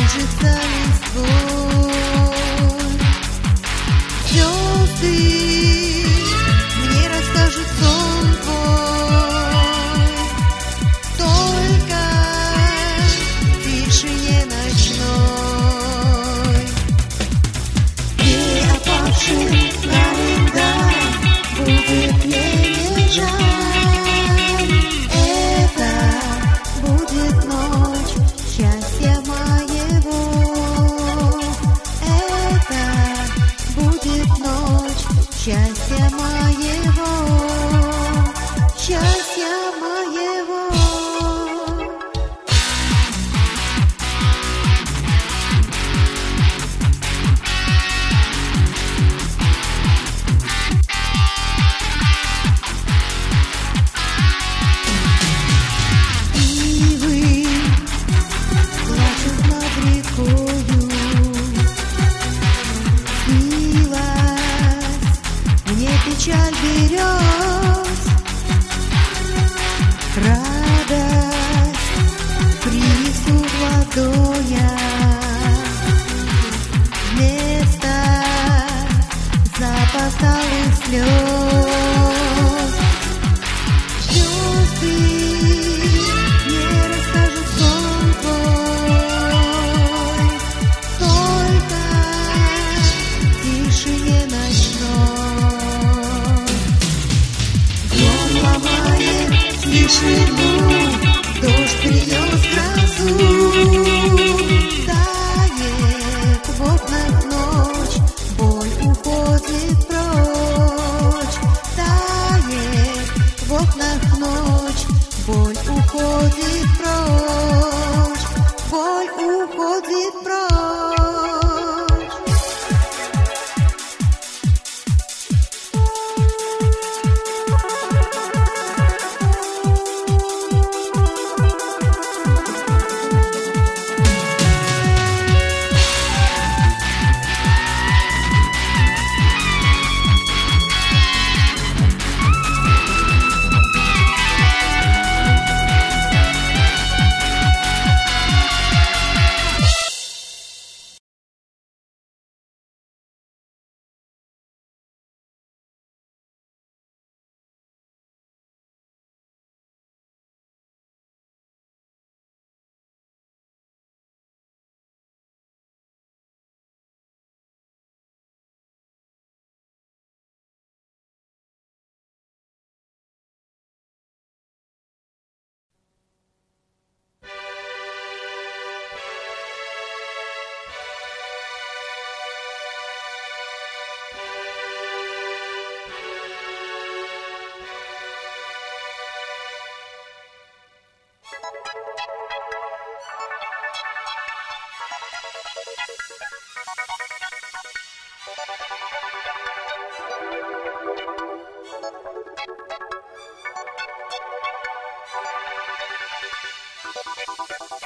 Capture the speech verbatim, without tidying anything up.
движется листвой. Звезды мне расскажут сон твой, только в тишине ночной. Где опавший календарь будет мне лежать, это будет ночь счастья моего. Это будет ночь счастья моего, счастья моего. Печаль берез, радость принесу ладоня, вместо запоздалых слез. Звезды мне расскажут сон твой, только в тишине ночной. Ломает тишину, дождь принес грозу, тает в окнах ночь, боль уходит прочь, тает в окнах ночь, боль уходит прочь, боль уходит прочь. Thank you.